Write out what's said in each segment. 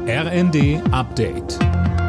RND Update.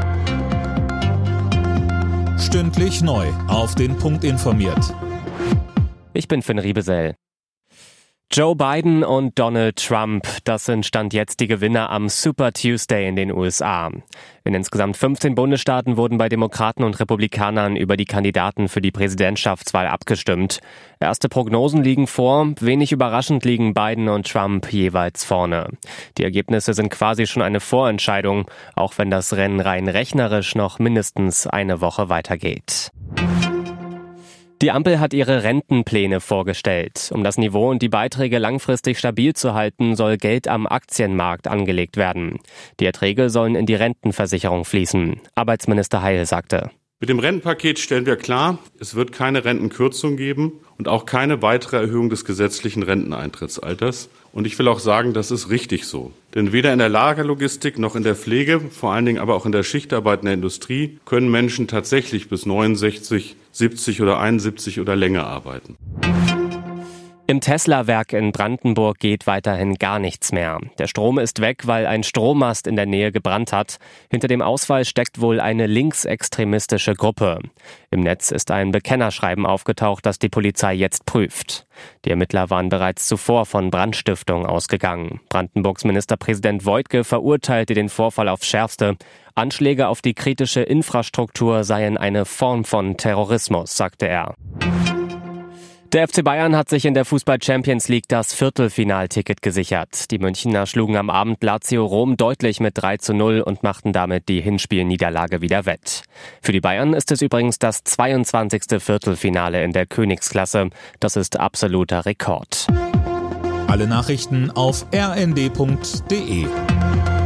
Stündlich neu auf den Punkt informiert. Ich bin Finn Riebesell. Joe Biden und Donald Trump, das sind Stand jetzt die Gewinner am Super Tuesday in den USA. In insgesamt 15 Bundesstaaten wurden bei Demokraten und Republikanern über die Kandidaten für die Präsidentschaftswahl abgestimmt. Erste Prognosen liegen vor, wenig überraschend liegen Biden und Trump jeweils vorne. Die Ergebnisse sind quasi schon eine Vorentscheidung, auch wenn das Rennen rein rechnerisch noch mindestens eine Woche weitergeht. Die Ampel hat ihre Rentenpläne vorgestellt. Um das Niveau und die Beiträge langfristig stabil zu halten, soll Geld am Aktienmarkt angelegt werden. Die Erträge sollen in die Rentenversicherung fließen. Arbeitsminister Heil sagte: Mit dem Rentenpaket stellen wir klar, es wird keine Rentenkürzung geben und auch keine weitere Erhöhung des gesetzlichen Renteneintrittsalters. Und ich will auch sagen, das ist richtig so. Denn weder in der Lagerlogistik noch in der Pflege, vor allen Dingen aber auch in der Schichtarbeit in der Industrie, können Menschen tatsächlich bis 69, 70 oder 71 oder länger arbeiten. Im Tesla-Werk in Brandenburg geht weiterhin gar nichts mehr. Der Strom ist weg, weil ein Strommast in der Nähe gebrannt hat. Hinter dem Ausfall steckt wohl eine linksextremistische Gruppe. Im Netz ist ein Bekennerschreiben aufgetaucht, das die Polizei jetzt prüft. Die Ermittler waren bereits zuvor von Brandstiftung ausgegangen. Brandenburgs Ministerpräsident Woidke verurteilte den Vorfall aufs Schärfste. Anschläge auf die kritische Infrastruktur seien eine Form von Terrorismus, sagte er. Der FC Bayern hat sich in der Fußball-Champions League das Viertelfinalticket gesichert. Die Münchner schlugen am Abend Lazio Rom deutlich mit 3:0 und machten damit die Hinspielniederlage wieder wett. Für die Bayern ist es übrigens das 22. Viertelfinale in der Königsklasse. Das ist absoluter Rekord. Alle Nachrichten auf rnd.de.